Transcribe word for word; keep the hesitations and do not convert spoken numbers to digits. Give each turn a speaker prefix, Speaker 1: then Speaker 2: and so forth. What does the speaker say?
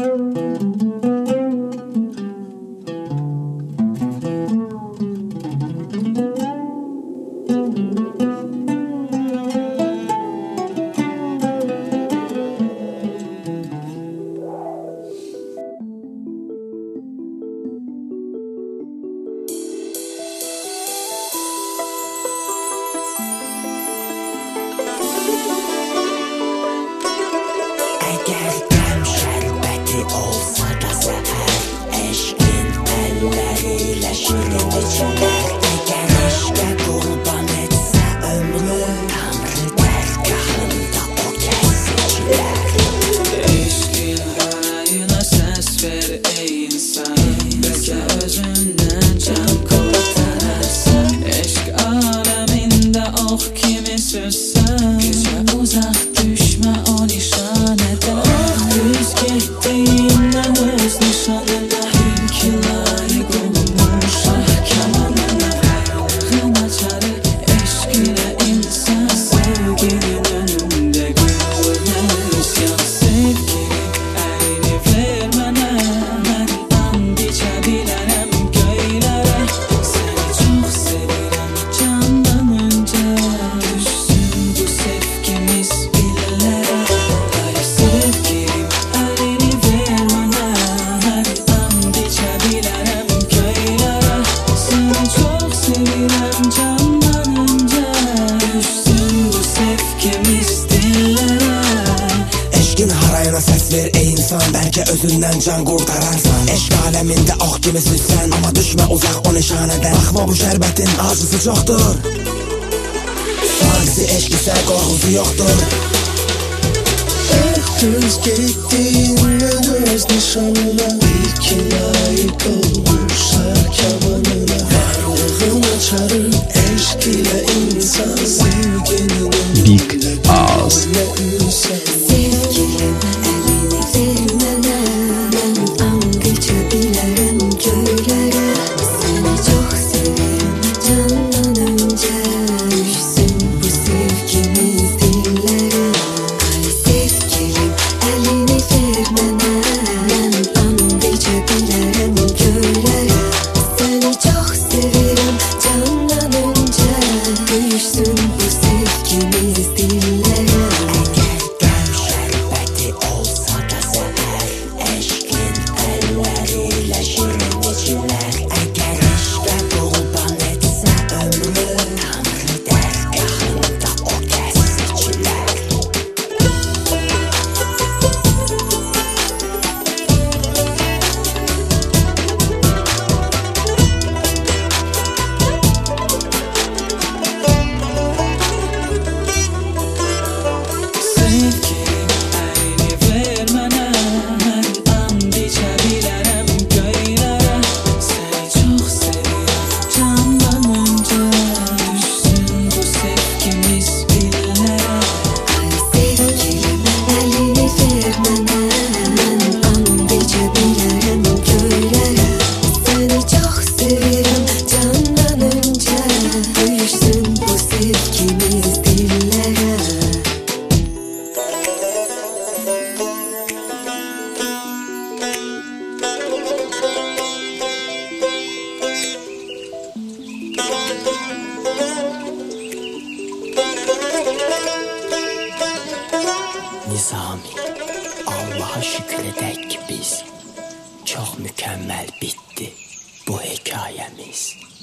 Speaker 1: Özündən can qurtararsan. Eşq aləmində ox kimi süzsən, amma düşmə uzaq o nişanədən. Baxma bu şərbətin acısı çoxdur. Farisi eşq isə qorxusu yoxdur.
Speaker 2: Düz getdin öz nişanına, ilki layık olmuşlar kamanına. Varlığın açarı eşq ilə insan, sevginin önündə
Speaker 3: Ağız.
Speaker 2: Sevgilim
Speaker 1: Nizami, Allah'a şükredək ki biz, çox mükəmməl bitdi bu hekayəmiz.